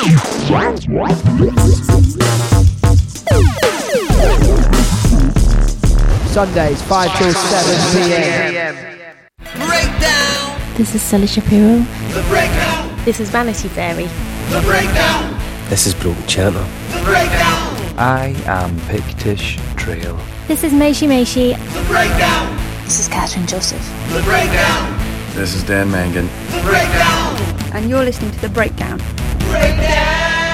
Sundays, 5 till 7 p.m. Breakdown. This is Sally Shapiro. The Breakdown. This is Vanity Fairy. The Breakdown. This is Broken Chanter. The Breakdown. I am Pictish Trail. This is Meishi Meishi. The Breakdown. This is Catherine Joseph. The Breakdown. This is Dan Mangan. The Breakdown. And you're listening to The Breakdown. Breakdown.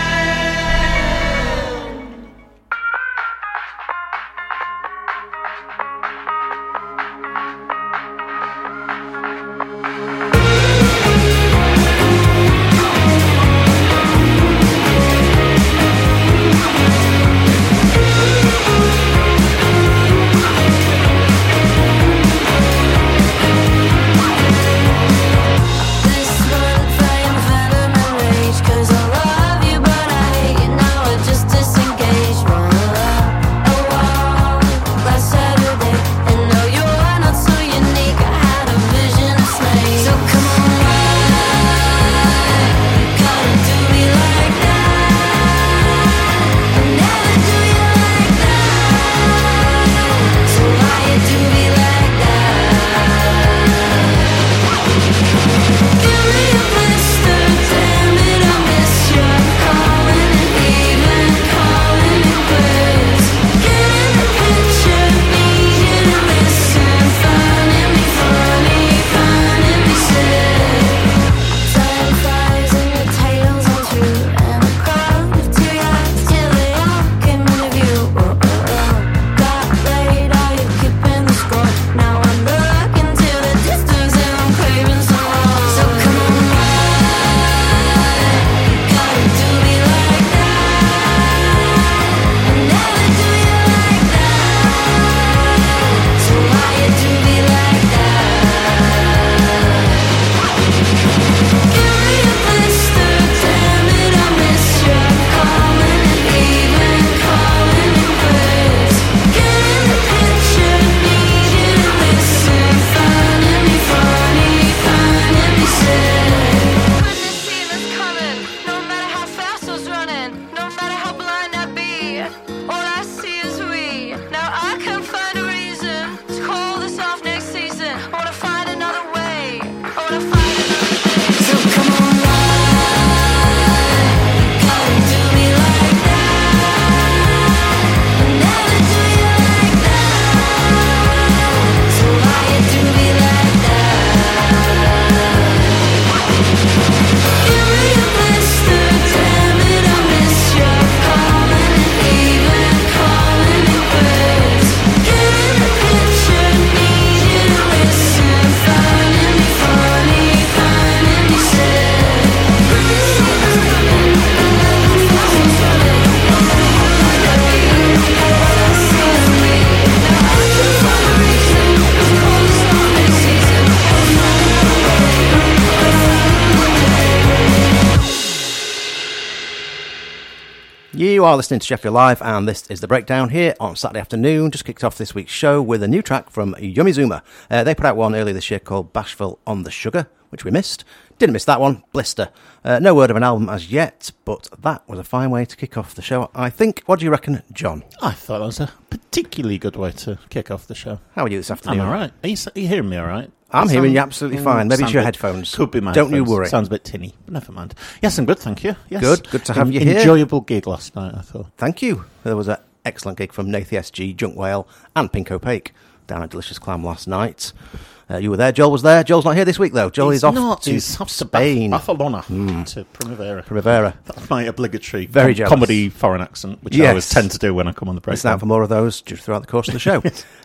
You are listening to Sheffield Live, and this is The Breakdown here on Saturday afternoon. Just kicked off this week's show with a new track from Yumizuma. They put out one earlier this year called Bashful on the Sugar, which we missed. Didn't miss that one, Blister. No word of an album as yet, but that was a fine way to kick off the show, I think. What do you reckon, John? I thought that was a particularly good way to kick off the show. How are you this afternoon? I'm all right. Are you hearing me all right? I'm hearing you absolutely fine. Maybe it's your headphones. Could be my Don't headphones. you worry. Sounds a bit tinny, but never mind. Yes, I'm good, thank you. Yes. Good to have you here. Enjoyable gig last night, I thought. Thank you. There was an excellent gig from Nathie SG, Junk Whale, and Pink Opaque down at Delicious Clam last night. You were there. Joel was there. Joel's not here this week, though. Joel is off to Spain. Barcelona to Primavera. That's my obligatory comedy foreign accent, which I always tend to do when I come on the break. Listen out for more of those throughout the course of the show.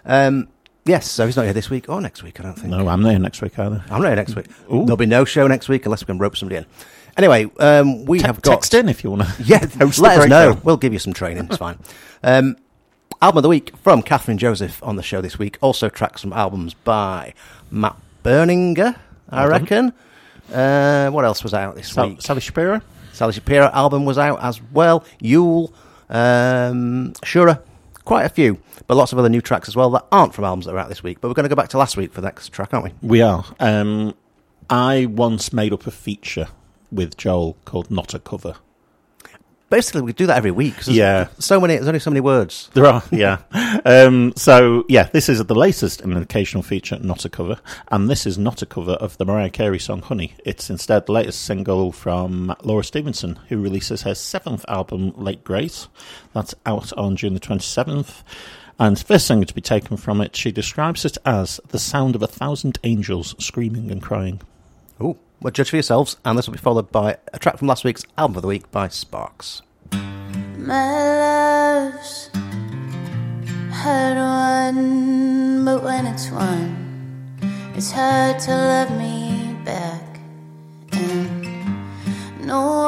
Yes, so he's not here this week or next week, I don't think. No, I'm not here next week either. I'm not here next week. Ooh. There'll be no show next week unless we can rope somebody in. Anyway, we have got... Text in if you want to. Yeah, let us know. We'll give you some training. It's fine. Album of the week from Catherine Joseph on the show this week. Also tracks from albums by Matt Berninger, I reckon. What else was out this week? Sally Shapiro. Sally Shapiro album was out as well. Yule, Shura, quite a few. But lots of other new tracks as well that aren't from albums that are out this week. But we're going to go back to last week for the next track, aren't we? We are. I once made up a feature with Joel called Not a Cover. basically we do that every week. Yeah. There's only so many words. There are, yeah. This is the latest in an occasional feature, not a cover. And this is not a cover of the Mariah Carey song Honey. It's instead the latest single from Laura Stevenson, who releases her 7th album, Late Grace. That's out on June the 27th. And the first single to be taken from it, she describes it as the sound of 1,000 angels screaming and crying. Ooh, well, judge for yourselves. And this will be followed by a track from last week's Album of the Week by Sparks. My love's hard one, but when it's won, it's hard to love me back. And no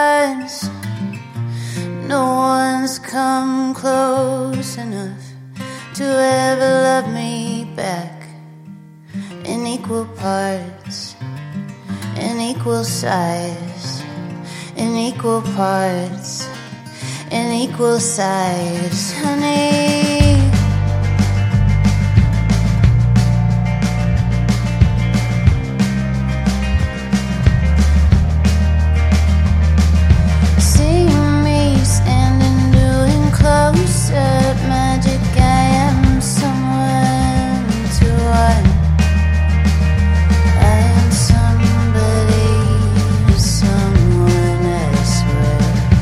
one's come close enough to ever love me back. In equal parts, in equal size, in equal parts, in equal size, honey. See me standing, doing close-up magic. I am someone to one. I am somebody to someone, I swear.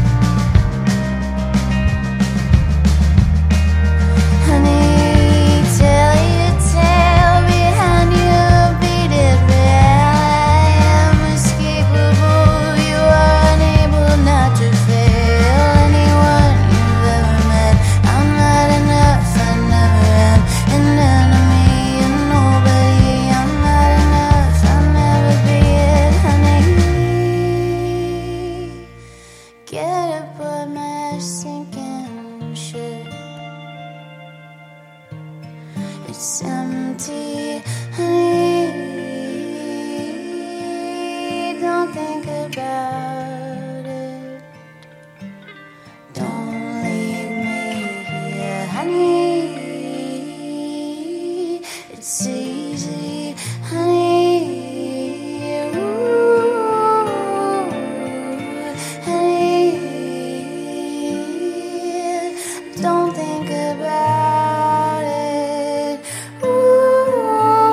Honey, tell your tale behind your beaded veil. I am inescapable, you are unable not to fail. Anyone you've ever met, I'm not enough, I never am. An enemy, a nobody, I'm not enough, I'll never be it, honey. Get aboard my sinking ship. It's empty, honey. Don't think about it. Don't leave me here, honey. It's easy, honey. Ooh, honey. Don't think about it. Ooh.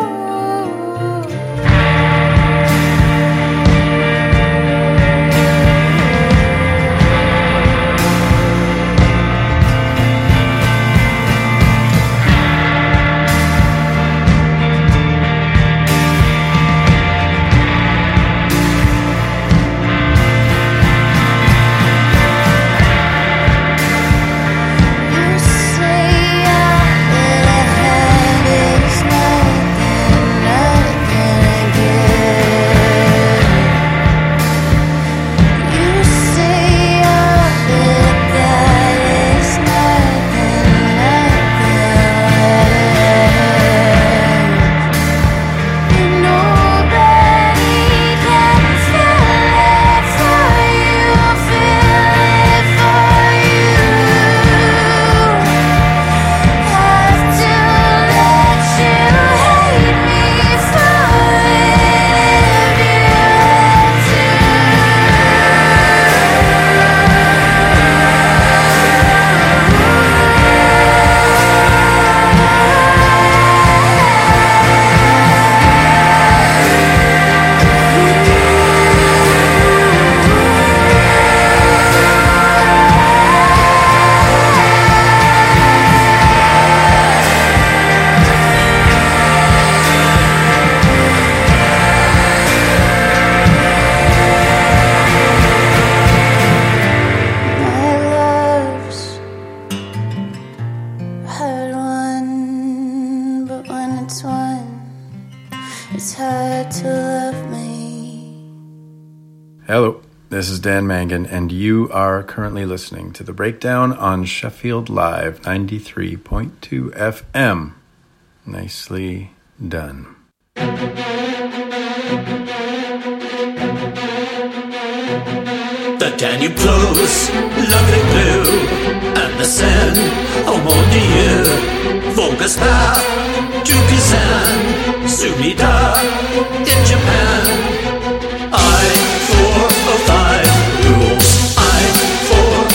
You say all that I have is nothing again. You say all that is nothing. And nobody can feel it for you, feel it for you. Have to let you hate me for it. You My love's hard one, but when it's won, it's hard to love me. Hello, this is Dan Mangan, and you are currently listening to The Breakdown on Sheffield Live 93.2 FM. Nicely done. The Danube flows, lovely blue, and the Seine, home on the year. Volga's path to Kazan, Sumida in Japan. I-405 rules, I-405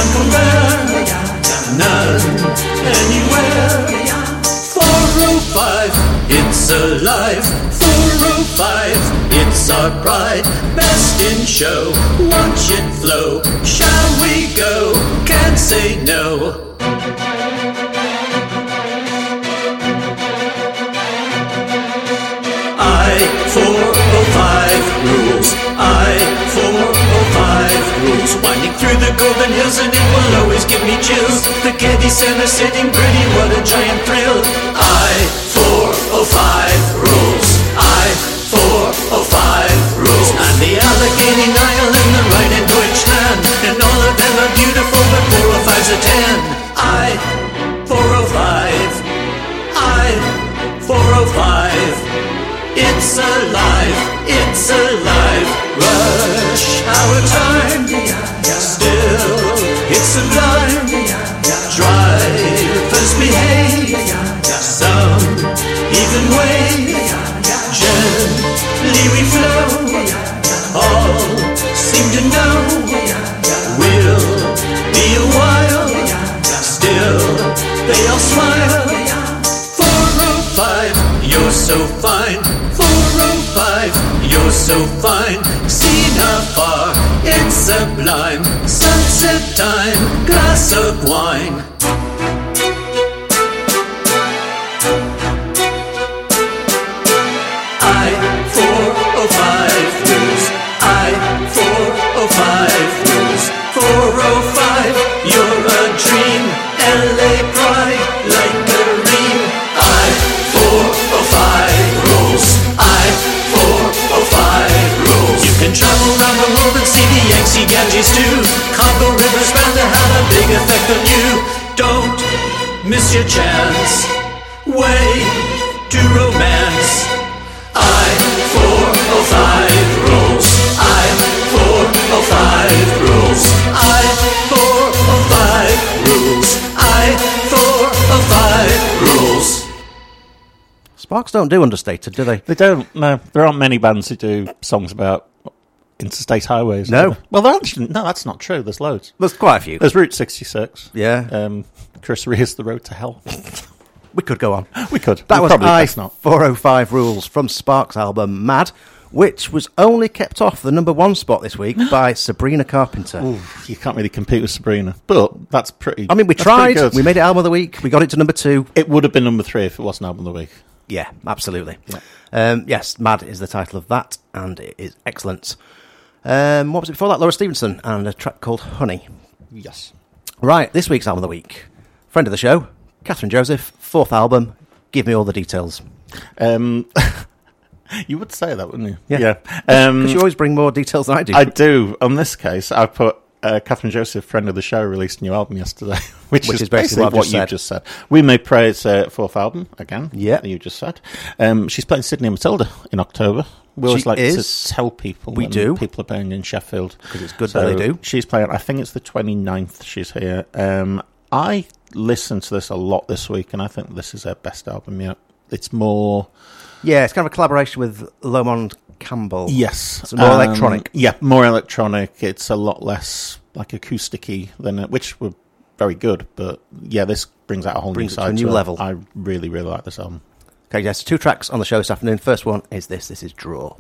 uncompared, none anywhere. 405, it's alive. 405, it's our pride. Best in show, watch it flow. Shall we go? Can't say no. I-405 rules. I-405 rules. Winding through the golden hills and it will always give me chills. The Kennedy Center sitting pretty, what a giant thrill. I-405 rules. I-405 rules. And the Allegheny Nile and the Rhine and Deutschland, and all of them are beautiful, but 405's a 10. I-405. I-405. It's alive, it's alive. Rush hour time. Still, it's sublime. Drivers behave. Some even way. Gently we flow. All seem to know. We'll be a while. Still, they all smile. 405, you're so fine. 405, you're so fine. Seen afar, it's sublime. Sunset time, glass of wine. I-405 rules. I-405 rules. 405, you're a dream. LA pride, like a ream. I-405 rules. I-405 rules. You can travel around the world and see the Yangtze Ganges too. Congo River's bound to have a big effect on you. Don't miss your chance. Way to romance. I-405 rules. I-405 rules. I-405 rules. I-405 rules. Sparks don't do Understated, do they? They don't, no. There aren't many bands who do songs about interstate highways. No. Well, actually, no, that's not true. There's loads. There's quite a few. There's Route 66. Yeah. Chris Ree's The Road to Hell. We could go on. We could. That was probably best not. I-405 Rules from Sparks' album Mad, which was only kept off the number one spot this week by Sabrina Carpenter. Ooh, you can't really compete with Sabrina, but that's pretty. I mean, we tried. We made it album of the week. We got it to number 2. It would have been number 3 if it wasn't album of the week. Yeah, absolutely. Yeah. Yes, Mad is the title of that, and it is excellent. What was it before that? Laura Stevenson and a track called Honey. Yes. Right, this week's album of the week. Friend of the show, Catherine Joseph, 4th album. Give me all the details. You would say that, wouldn't you? Yeah. Because you always bring more details than I do. I do. On this case, I put Catherine Joseph, friend of the show, released a new album yesterday, which is basically what you just said. We May Pray's 4th album, again, you just said. She's playing Sydney and Matilda in October. We always like to tell people when people are playing in Sheffield. Because it's good that they do. She's playing, I think it's the 29th she's here. I listened to this a lot this week, and I think this is her best album yet. It's more... Yeah, it's kind of a collaboration with Lomond Campbell. Yes. It's more electronic. Yeah, more electronic. It's a lot less like acoustic-y than which were very good, but yeah, this brings out a whole new side. A new level. I really, really like this album. Okay, yes, 2 tracks on the show this afternoon. First one is this. This is Draw.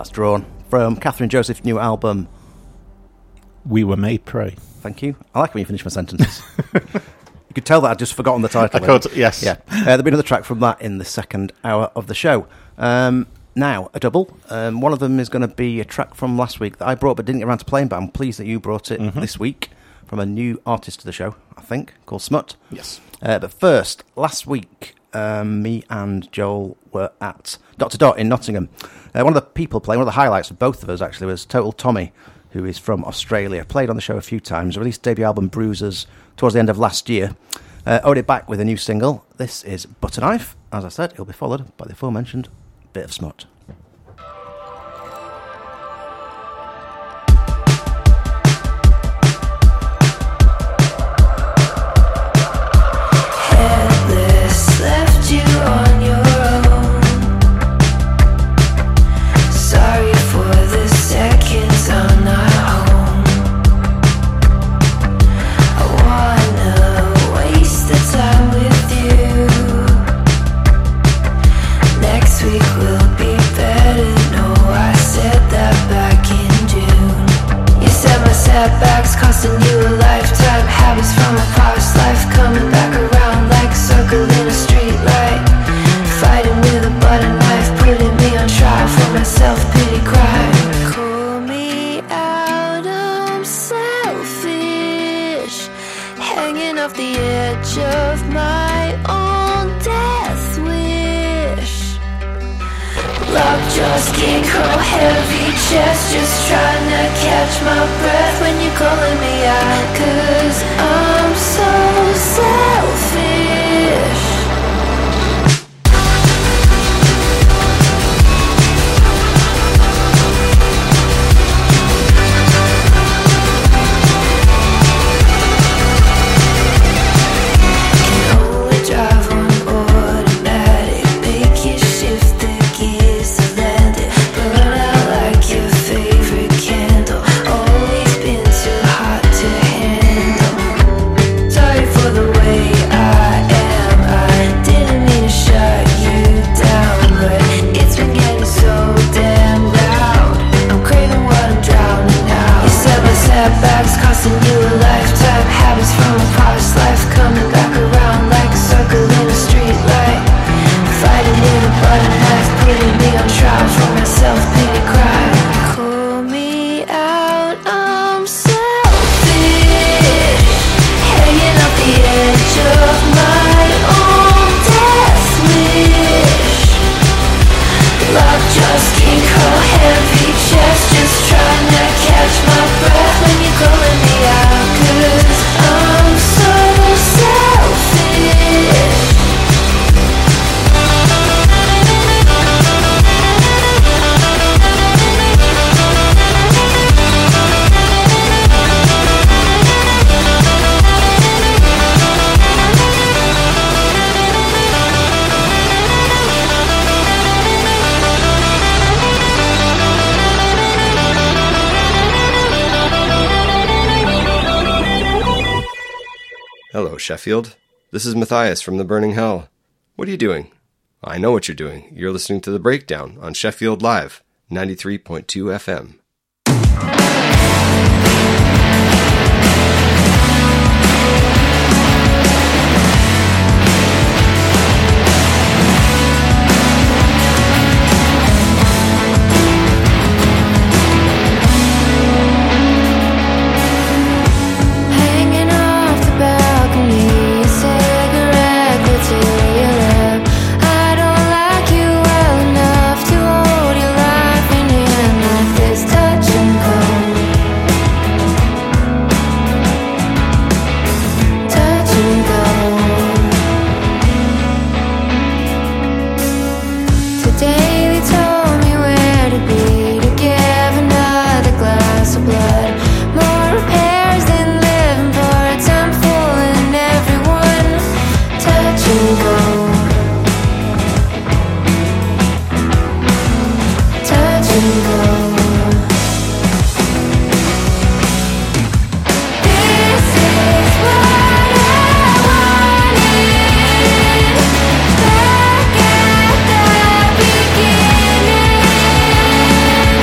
That's Drawn from Catherine Joseph's new album. We Were Made Prey. Thank you. I like when you finish my sentences. You could tell that I'd just forgotten the title. I could, yes. Yeah. There'll be another track from that in the second hour of the show. Now, a double. One of them is going to be a track from last week that I brought but didn't get around to playing, but I'm pleased that you brought it this week from a new artist to the show, I think, called Smut. Yes. But first, last week, me and Joel were at Dr. Dot in Nottingham. One of the people playing, one of the highlights of both of us actually, was Total Tommy, who is from Australia. Played on the show a few times, released debut album Bruisers towards the end of last year. Already back with a new single. This is Butter Knife. As I said, it'll be followed by the aforementioned bit of Smut. Headless, left you on your own. Sorry for the seconds I'm not home. I wanna waste the time with you. Next week will be better. No, I said that back in June. You said my setbacks costing you a lifetime. Habits from a past life coming back around like a circle in a street light. Fighting with a butter knife, putting me on trial for my self-pity crime. Call me out, I'm selfish, hanging off the edge of my own death wish. Lockjaw, skin curl, heavy chest, just trying to catch my breath when you're calling me out. 'Cause I'm so selfish. Can only drive on automatic, make you shift the gears to land it. Burn out like your favorite candle, always been too hot to handle. Sorry for the way I am, I didn't mean to shut you down, but it's been getting so damn loud. I'm craving what I'm drowning out. You said my setbacks costing you a lifetime. Habits from a past life coming back around like a circle in a street light. Fighting with a butter knife, putting me on trial for my self-pity crime. Call me out, I'm selfish, hanging off the edge of my own death wish. Lockjaw, skin curl, heavy chest, just trying to catch my breath when you're calling me out. 'Cause I'm so selfish. Hello, Sheffield. This is Matthias from The Burning Hell. What are you doing? I know what you're doing. You're listening to The Breakdown on Sheffield Live, 93.2 FM. Hanging off the balcony, a cigarette lit to your lip. I don't like you well enough to hold your life in hand like this. Touch and go, touch and go. Today they told me where to be to give another glass of blood. More repairs than living for a time fooling everyone. Touch and go, touch and go. This is what I wanted back at the beginning.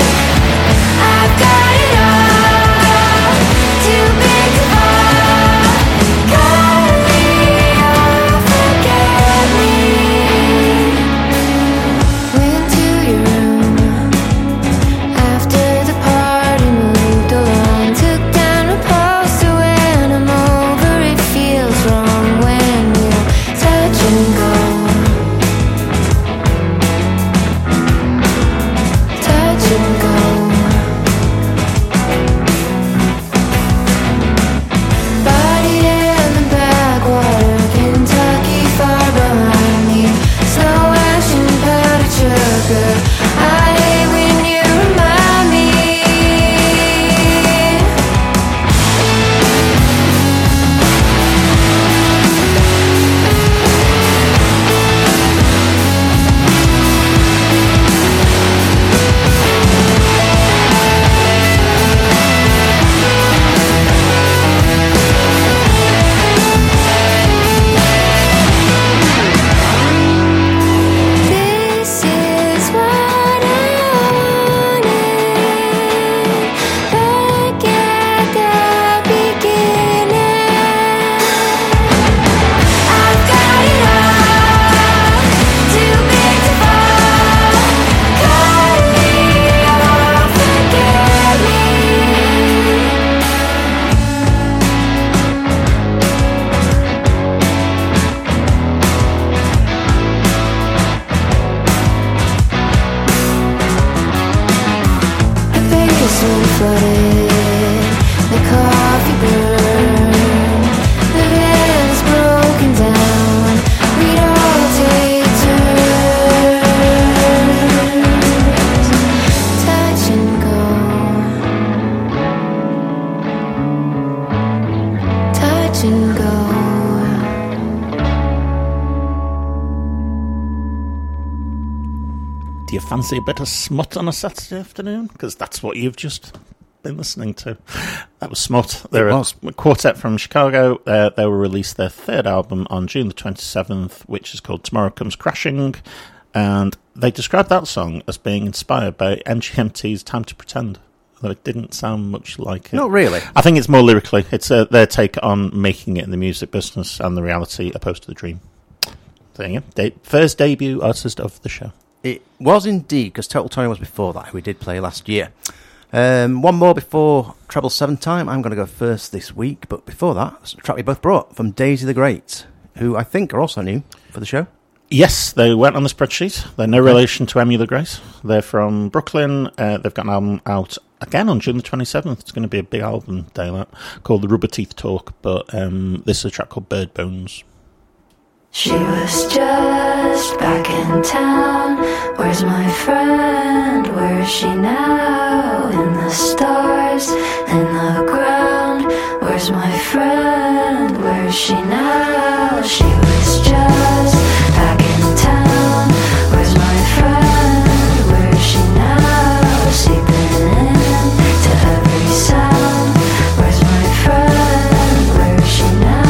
Do you fancy a bit of smut on a Saturday afternoon? Because that's what you've just been listening to. That was Smut. They're a quartet from Chicago. They will release their third album on June the 27th, which is called Tomorrow Comes Crashing. And they described that song as being inspired by MGMT's Time to Pretend. Though it didn't sound much like it. Not really. I think it's more lyrically. It's their take on making it in the music business and the reality opposed to the dream. There you go. First debut artist of the show. It was indeed, because Total Tony was before that, who we did play last year. One more before Treble 7 time. I'm going to go first this week, but before that, it's a track we both brought from Daisy the Great, who I think are also new for the show. Yes, they weren't on the spreadsheet. They're no relation to Emmy the Great. They're from Brooklyn. They've got an album out again on June the 27th. It's going to be a big album day, that, called The Rubber Teeth Talk, but this is a track called Bird Bones. She was just back in town. Where's my friend? Where is she now? In the stars, in the ground. Where's my friend? Where is she now? She was just back in town. Where's my friend? Where is she now? Seeping in to every sound. Where's my friend? Where is she now?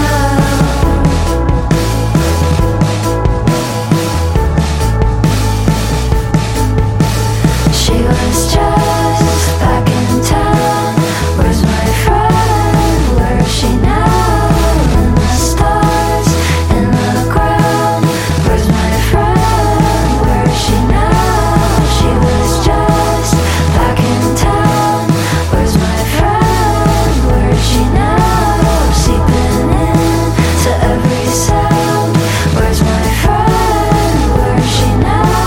She was just back in town. Where's my friend? Where is she now? In the stars, in the ground. Where's my friend? Where is she now? She was just back in town. Where's my friend? Where is she now? Seeping in to every sound. Where's my friend? Where is she now?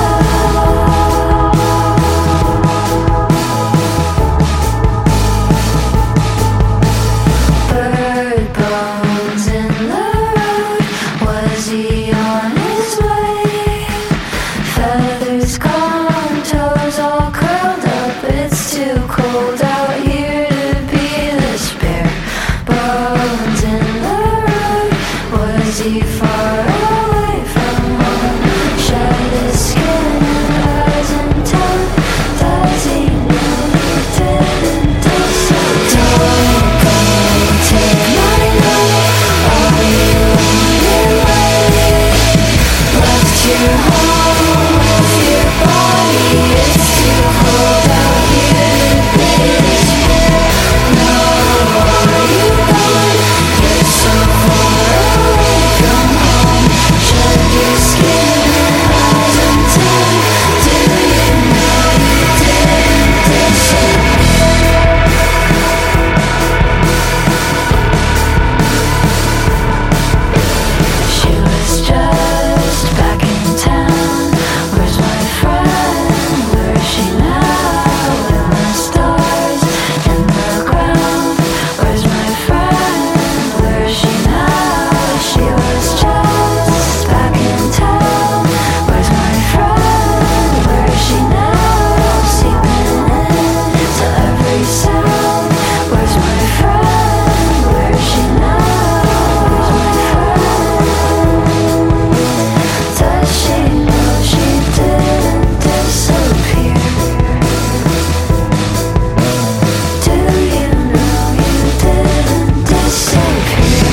Bird bones in the road. Was he on his way? Feathers gone, toes all curled up. It's too cold out here to be this bare. Bones in the road. Was he far away from home? Shed his skin and eyes and tongue. Does he know he didn't do so? Don't go, take my love. Are you on your way? Left your home with your body. It's too cold out here to be this bare. No, are you gone? You're so far away from home. Shed your skin and eyes and tongue. Do you know you didn't do so? She was just back in town. Where's my friend? Where is she now? In the stars, in the ground. Where's my friend? Where is she now? She was just back in town. Where's my friend? Where is she now? Seeping in to every sound. Where's my friend? Where is she now? Where's my friend? Does she know she didn't disappear? Do you know you didn't disappear?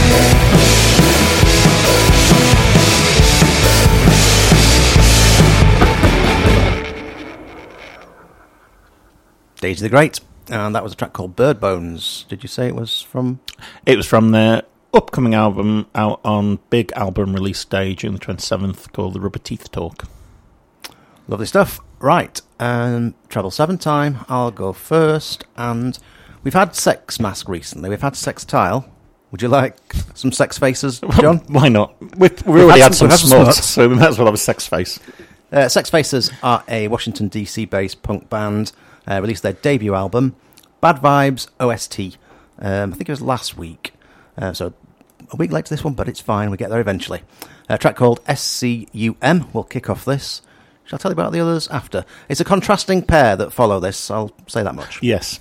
Daisy the Great, and that was a track called Bird Bones. Did you say it was from? It was from their upcoming album out on big album release day, June the 27th, called The Rubber Teeth Talk. Lovely stuff. Right, Treble 7 time. I'll go first, and we've had Sex Mask recently. We've had Sex Tile. Would you like some Sex Faces, John? Why not? We already had some smut, smut. so we might as well have a Sex Face. Sex Faces are a Washington, D.C.-based punk band. Released their debut album, Bad Vibes OST. I think it was last week. So a week late to this one, but it's fine. We get there eventually. A track called SCUM will kick off this. Shall I tell you about the others after? It's a contrasting pair that follow this, I'll say that much. Yes.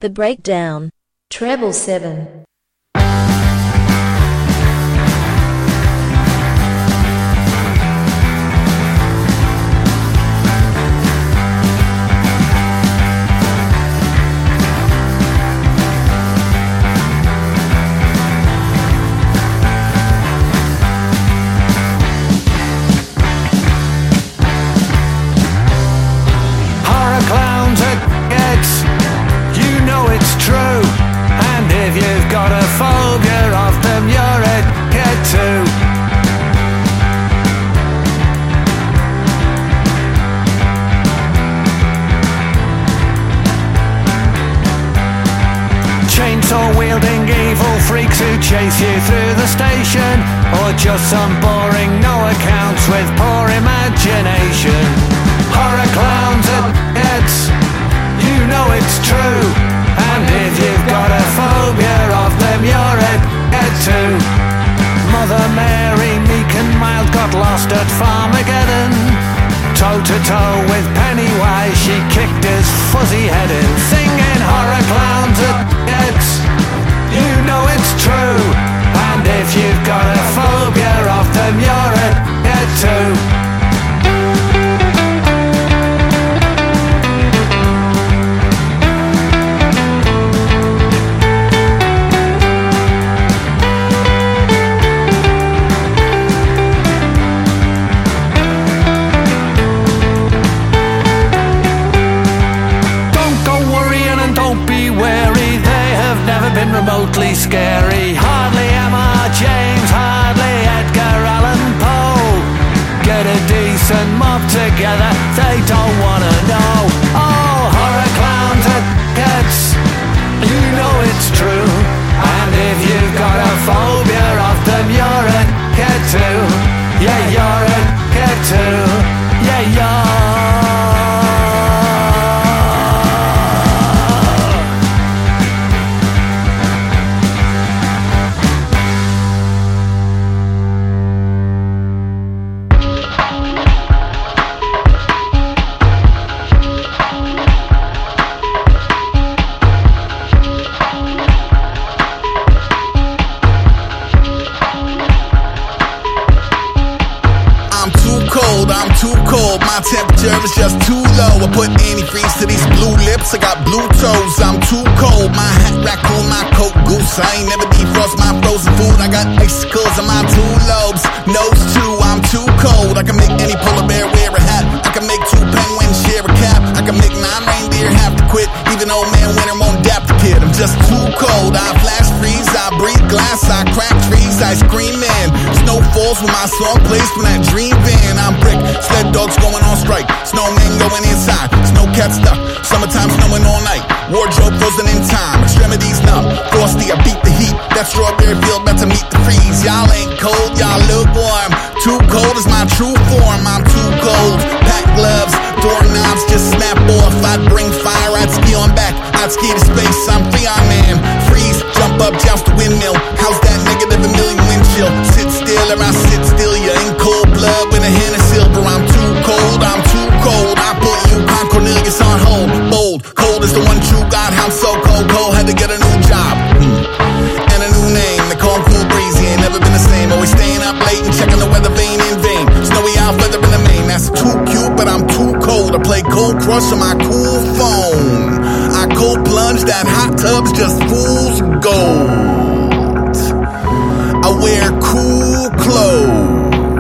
The Breakdown. Treble 7. Wielding evil freaks who chase you through the station, or just some boring no accounts with poor imagination. Horror clowns at heads, you know it's true, and if you've got a phobia of them, you're at too. Mother Mary, meek and mild, got lost at Farmageddon. Toe to toe with Pennywise, she kicked his fuzzy head in, singing horror clowns at heads. You know it's true, and if you've got a phobia of them, you're at too. Remotely scary, hardly Emma James, hardly Edgar Allan Poe. Get a decent mob together, they don't wanna know. Oh, horror clowns at heads, you know it's true, and if you've got a phobia of them, you're a kid too. Yeah, you're a kid too. Yeah, you're. My temperature is just too low. I put antifreeze to these blue lips. I got blue toes. I'm too cold. My hat raccoon, my coat goose. I ain't never defrost my frozen food. I got icicles on my two lobes. Nose too, I'm too cold. I can make any polar bear wear a hat. I can make 2 penguins share a cap. I can make 9 reindeer have to quit. Even old man winter won't dap the kid. I'm just too cold. I flash freeze. I breathe glass. I crack trees. I scream in. Snow falls when my song plays from that dream van. I'm brick. Sled dogs going on strike. Snowmen going inside. Snowcat stuck. Summertime snowing all night. Wardrobe frozen in time. Extremities numb. Frosty, I beat the heat. That strawberry field about to meet the freeze. Y'all ain't cold, y'all lukewarm. Too cold is my true form. I'm too cold. Pack gloves. Doorknobs just snap off. I'd bring fire. I'd ski on back. I'd ski to space. I'm free, I'm man. Freeze. Jump up, joust the windmill. How's that negative a million wind chill? Sit still or I sit still. You're in cold blood with a hand of silver. I'm too cold. I'm too cold. I put you on Cornelius on hold. Bold. Cold is the one true God. I'm so cold. Cold had to get a new job. And a new name. They call him Cool Breezy. Ain't never been the same. Always staying up late and checking the weather vane in vain. Snowy out feather in the main. That's too cute, but I'm too cold. I play Cold Crush on my cool phone. I cold plunge that hot tub's just fool's gold. I wear cool clothes.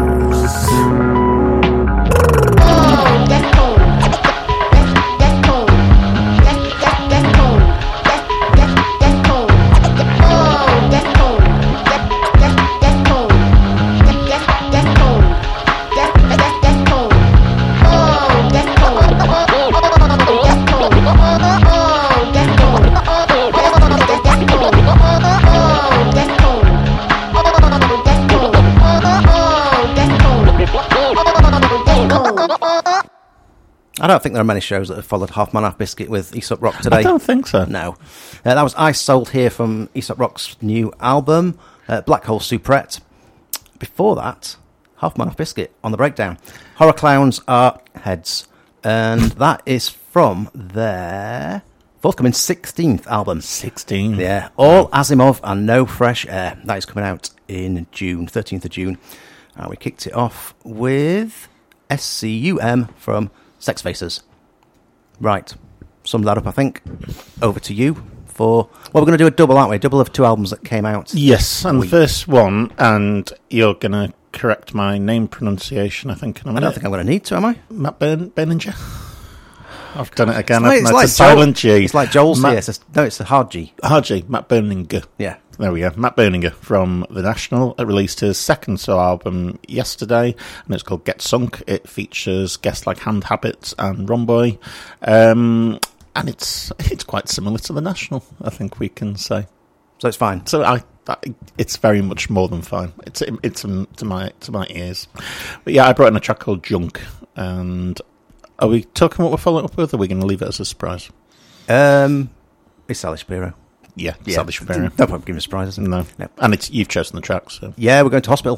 I don't think there are many shows that have followed Half Man Half Biscuit with Aesop Rock today. I don't think so. No. That was Ice Sold Here from Aesop Rock's new album, Black Hole Soubrette. Before that, Half Man Half Biscuit on the Breakdown. Horror Clowns Are Heads. And that is from forthcoming 16th album. 16. Yeah, all Asimov and no fresh air. That is coming out in June, 13th of June. And we kicked it off with SCUM from Sex Faces. Right, sum that up, I think. Over to you for... Well, we're going to do a double, aren't we? A double of 2 albums that came out. Yes, and the first one, and you're going to correct my name pronunciation, I think, in a minute. I don't think I'm going to need to, am I? Matt Berninger? I've done it again. It's like a silent G. It's like Joel's here. It's a hard G. Hard G, Matt Berninger. Yeah. There we go. Matt Berninger from The National. It released his second solo album yesterday, and it's called Get Sunk. It features guests like Hand Habits and Romboy. And it's quite similar to The National, I think we can say. So it's fine. So it's very much more than fine. It's to my ears. But yeah, I brought in a track called Junk. And are we talking what we're following up with, or are we going to leave it as a surprise? It's Sally Shapiro. Yeah, Sally Shapiro. No point giving a surprise, isn't it? No. And you've chosen the track, so... Yeah, we're going to hospital.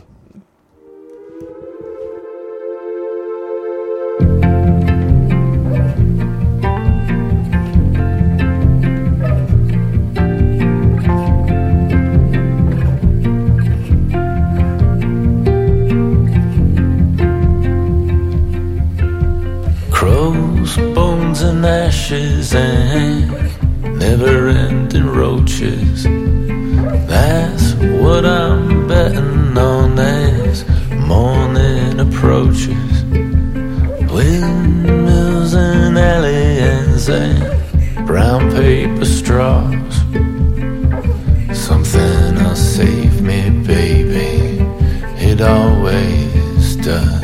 Crows, bones and ashes and never-ending roaches. That's what I'm betting on as morning approaches. Windmills and aliens and brown paper straws. Something'll save me, baby. It always does.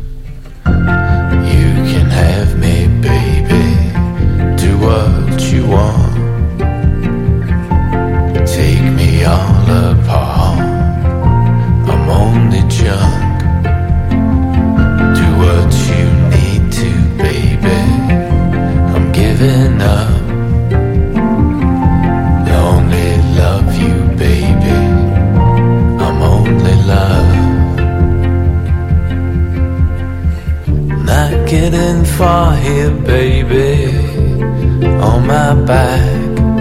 You can have me, baby. Do what you want. Take me all apart. I'm only junk. Do what you need to, baby. I'm giving up. Only love you, baby. I'm only love. Not getting far here, baby. On my back.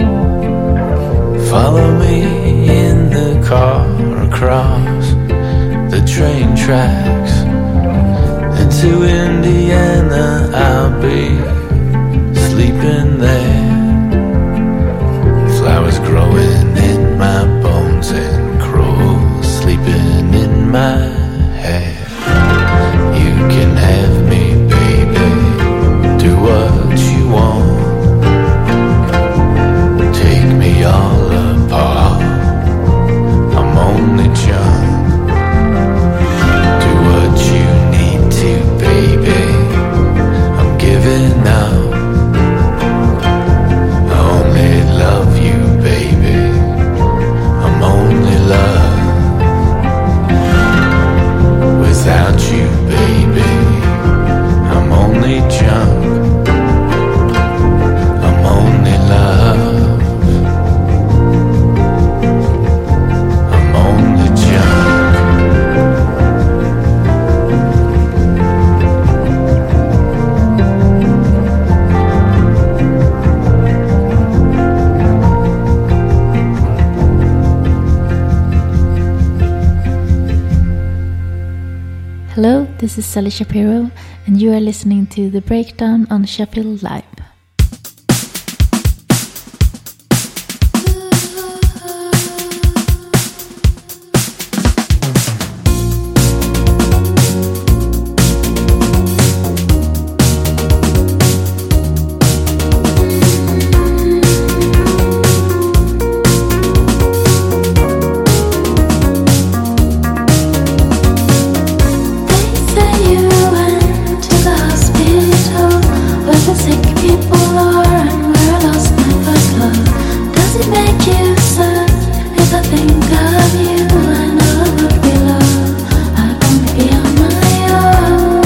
Follow me in the car across the train tracks. Into Indiana I'll be sleeping there. Flowers growing in my bones and crows sleeping in my hair. You can have me, baby. Do what you want. Take me all apart. I'm only junk. Do what you need to, baby. I'm giving up. I only love you, baby. I'm only love. Without you, baby, I'm only junk. I'm only love. I'm only junk. Hello, this is Sally Shapiro, and you are listening to The Breakdown on Sheffield Live. Say you went to the hospital where the sick people are, and where I lost my first love. Does it make you sad if I think of you and all of what we love? I won't be on my own.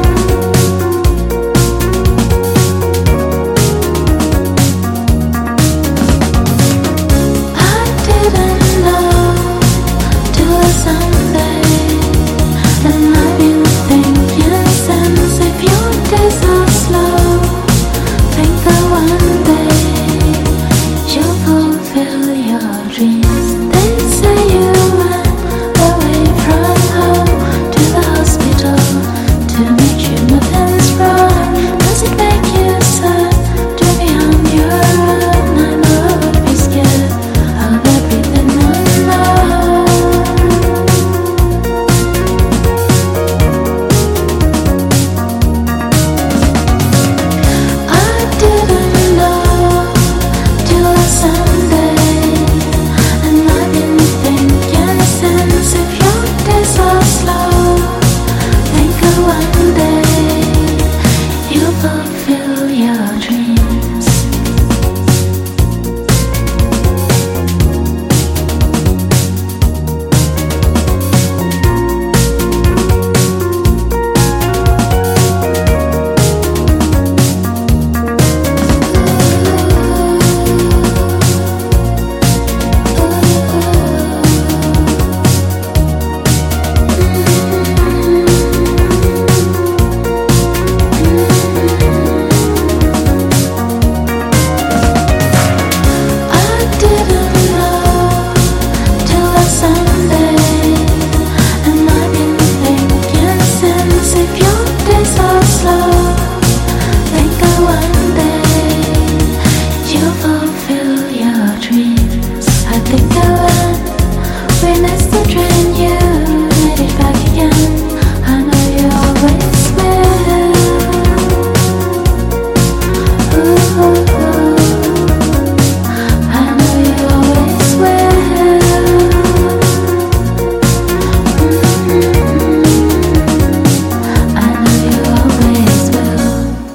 I didn't know till Sunday, and I've been thinking since if your days are slow, think that one day take the van. We missed the train, you made it back again. I know you always will. Ooh, I know you always will. I know you always will.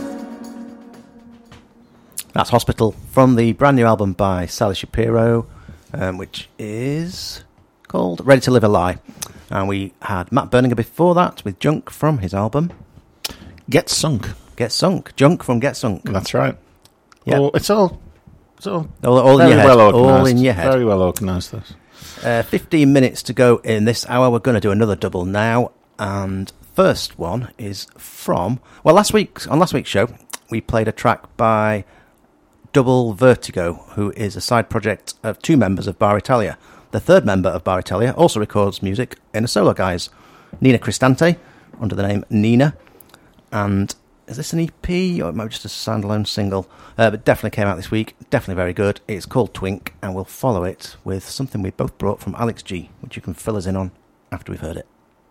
That's Hospital from the brand new album by Sally Shapiro, which is called Ready to Live a Lie. And we had Matt Berninger before that with Junk from his album Get Sunk. Get Sunk. Junk from Get Sunk. That's right. Yeah. Oh, it's all in very your head. well organised. All in your head. Very well organised, this. 15 minutes to go in this hour. We're going to do another double now. And first one is from... Well, on last week's show, we played a track by Double Vertigo, who is a side project of two members of Bar Italia. The third member of Bar Italia also records music in a solo guise. Nina Cristante, under the name Nina. And is this an EP or it might be just a standalone single? But definitely came out this week. Definitely very good. It's called Twink, and we'll follow it with something we both brought from Alex G, which you can fill us in on after we've heard it.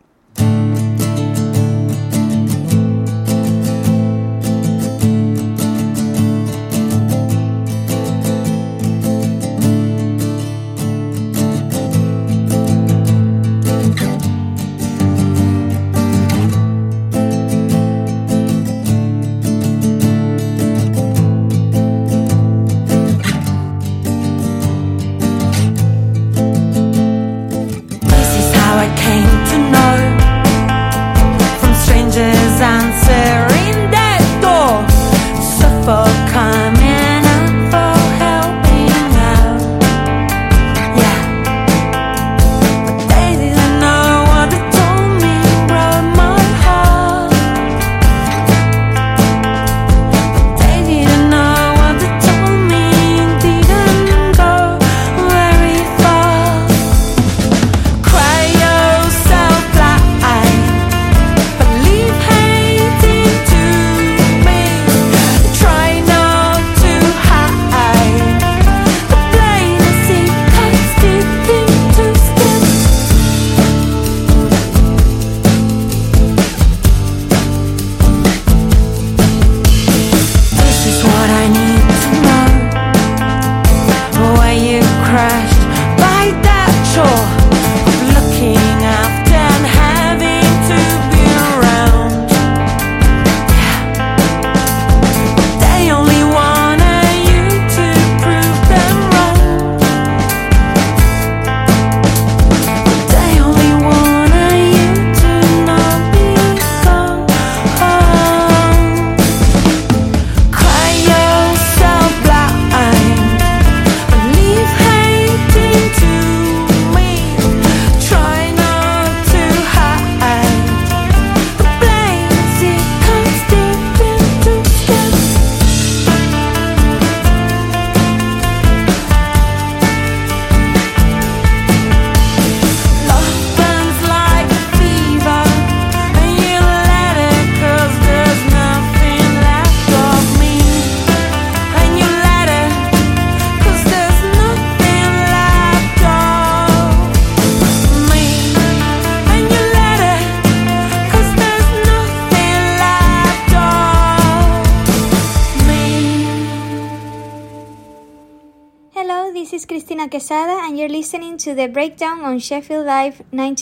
Cristina Quesada, and you're listening to The Breakdown on Sheffield Live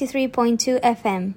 93.2 FM.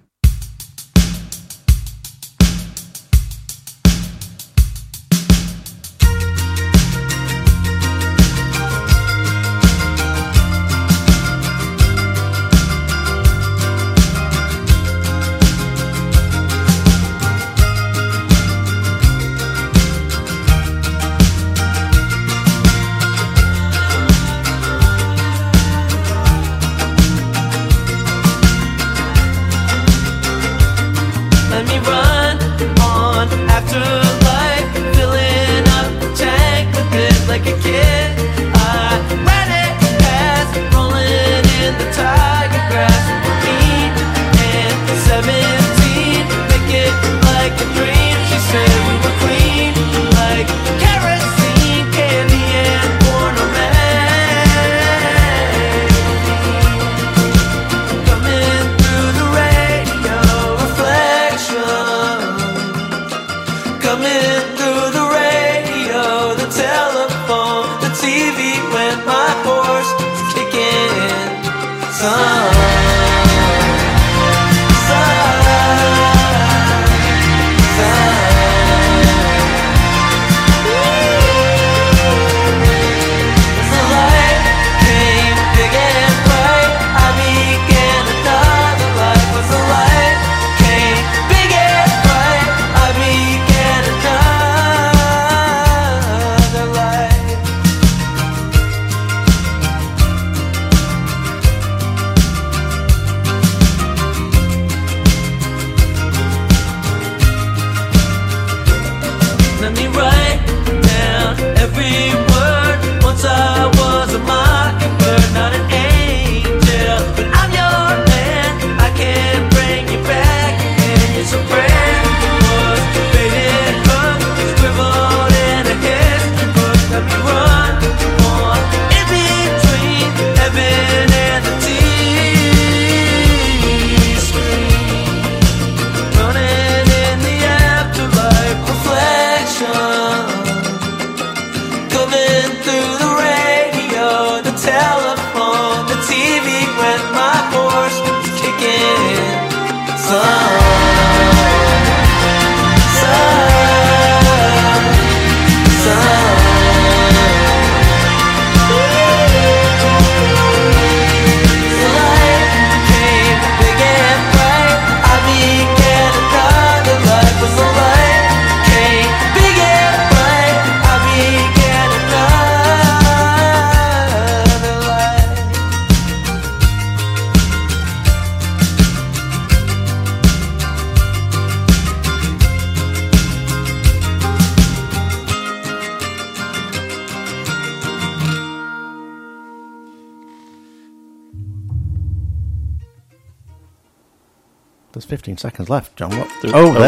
There's 15 seconds left, John. What?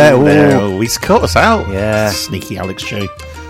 There. He's caught us out. Yeah. Sneaky Alex J.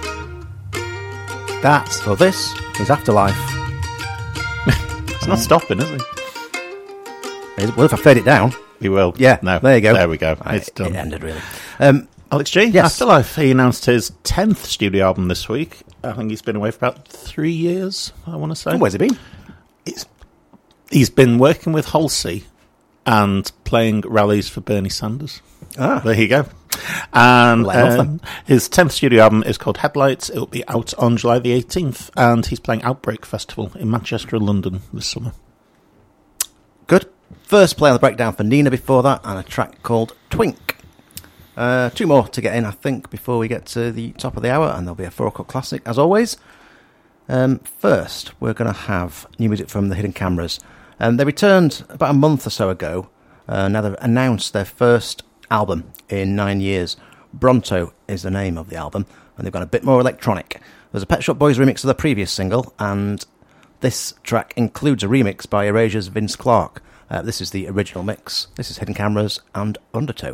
This is Afterlife. It's not stopping, is it? Well, if I fade it down. We will. Yeah, no. There you go. There we go. It's done. It ended, really. Alex G, yes. Afterlife. He announced his 10th studio album this week. I think he's been away for about 3 years, I want to say. Where's he been? He's been working with Halsey and playing rallies for Bernie Sanders. Ah. There you go. And his 10th studio album is called Headlights. It'll be out on July the 18th, and he's playing Outbreak Festival in Manchester and London this summer. Good. First play on the breakdown for Nina before that, and a track called Twink. 2 more to get in, I think, before we get to the top of the hour, and there'll be a 4 o'clock classic, as always. First, we're going to have new music from the Hidden Cameras. They returned about a month or so ago. Now they've announced their first album in 9 years. Bronto is the name of the album, and they've gone a bit more electronic. There's a Pet Shop Boys remix of the previous single, and this track includes a remix by Erasure's Vince Clarke. This is the original mix. This is Hidden Cameras and Undertow.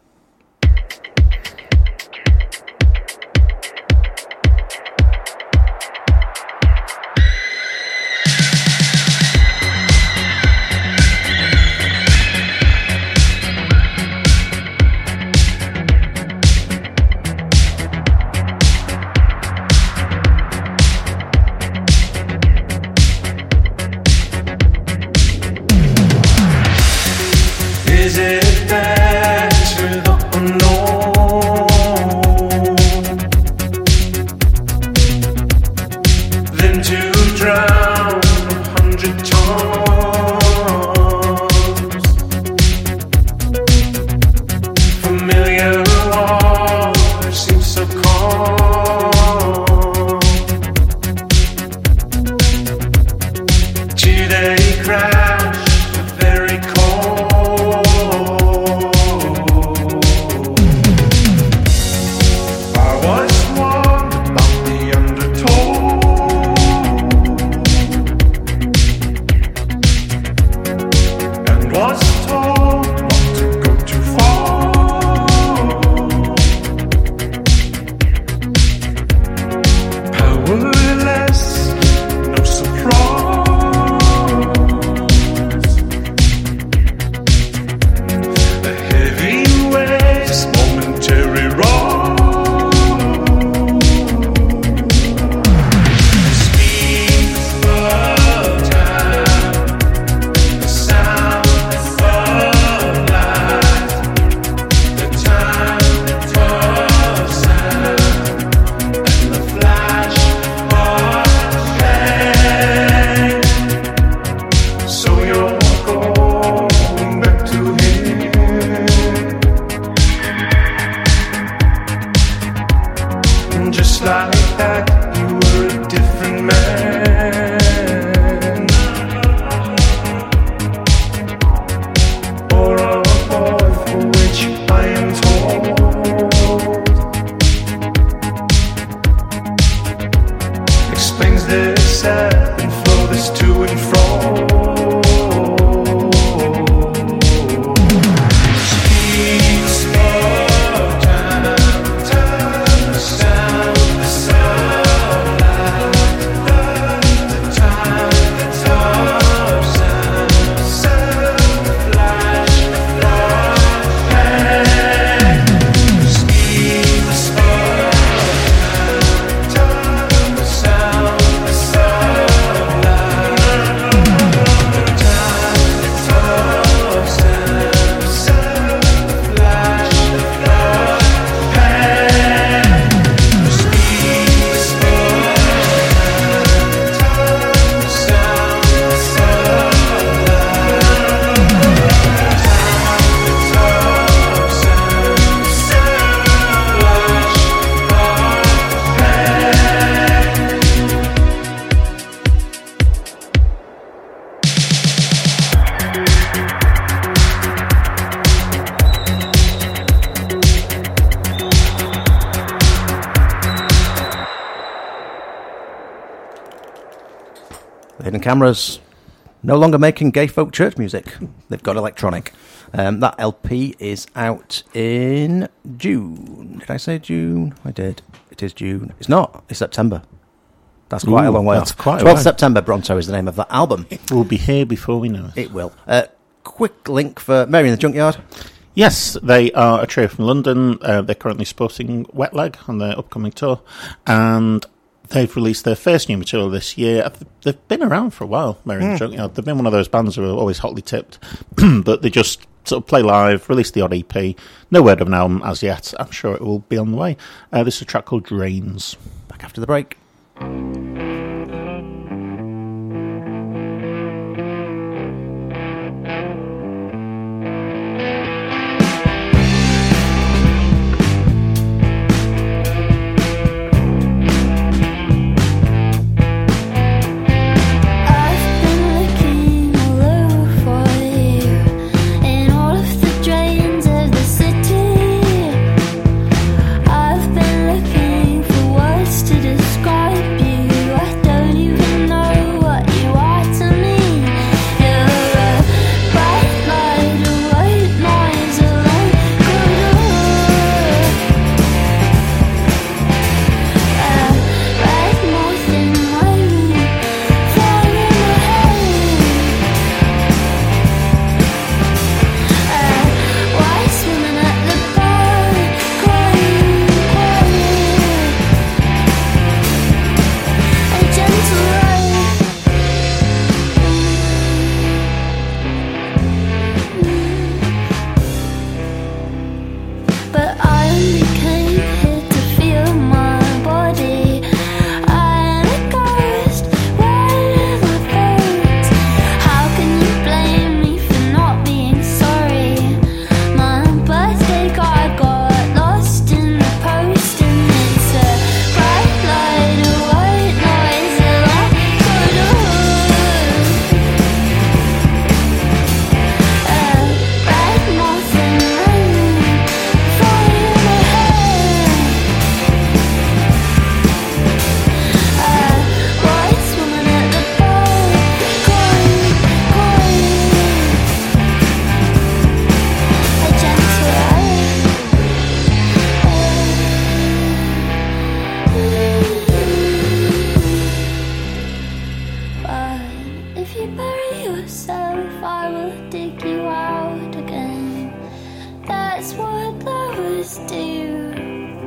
Is it better the unknown than to drown 100 times? Familiar water seems so calm. Do they crash very cold? I was warned about the undertow, and was told not to go too far. Powerless, no surprise. Hidden Cameras, no longer making gay folk church music. They've got electronic. That LP is out in June. Did I say June? I did. It is June. It's not. It's September. That's quite a long way off. 12th September, Bronto is the name of that album. It will be here before we know it. It will. Quick link for Mary in the Junkyard. Yes, they are a trio from London. They're currently supporting Wet Leg on their upcoming tour, and they've released their first new material this year. They've been around for a while, Mary in the Junkyard. They've been one of those bands who are always hotly tipped, but they just sort of play live, release the odd EP. No word of an album as yet. I'm sure it will be on the way. This is a track called Drains. Back after the break.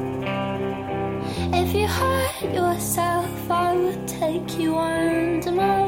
If you hurt yourself, I will take you under my